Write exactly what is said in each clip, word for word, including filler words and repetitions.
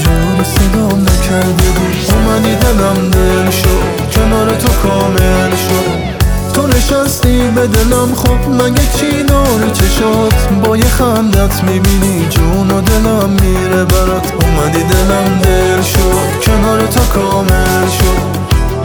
جوری صدام نکرده بود. اومدی دلم دل شد، کنار تو کامل شد. تو نشستی به دلم، خب مگه چی داره چشات؟ با یه خندت میبینی جون و دلم میره برات. اومدی دلم دل شد، کنار تو کامل شد.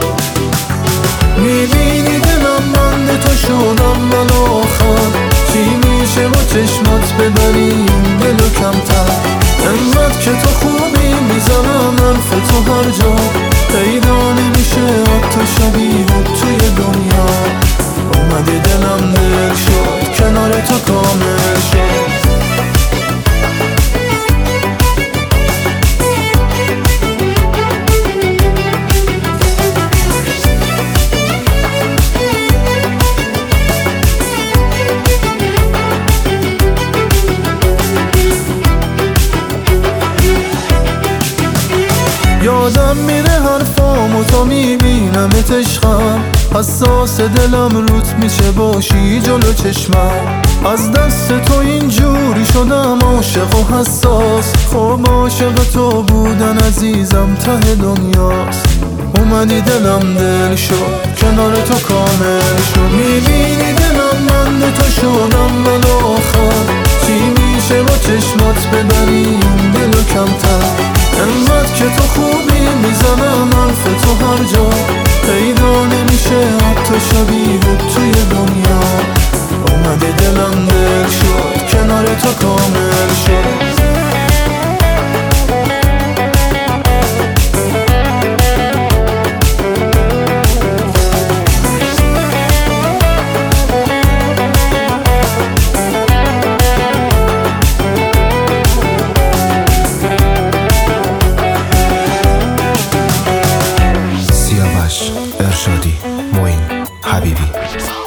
میبینی دلم بنده تو شدم بالاخر. چی میشه با چشمات ببریم دلو کمتر؟ انقدر که تو خوبی میزنم حرف تو هر جا. پیدا نمیشه حتی شبیه توی دنیا. اومدی دلم دل شد، کنار تو کامل شد. یادم میره حرفامو تا میبینمت عشقم. حساس دلم روت میشه باشی جلو چشمم. از دست تو اینجوری شدم عاشق و حساس. خب عاشق تو بودن عزیزم ته دنیاست. اومدی دلم دل شد، کنار تو کامل شد. میبینی دلم بنده تو شدم بالاخر. چی میشه با چشمات ببریم دلو کمتر؟ انقدر که تو خوبی میزنم حرف تو هر جا. پیدا نمیشه حتی شبیه توی دنیا. اومده دلم دل شد، کنار تو کامل شد. ارشادی، معین حبیبی.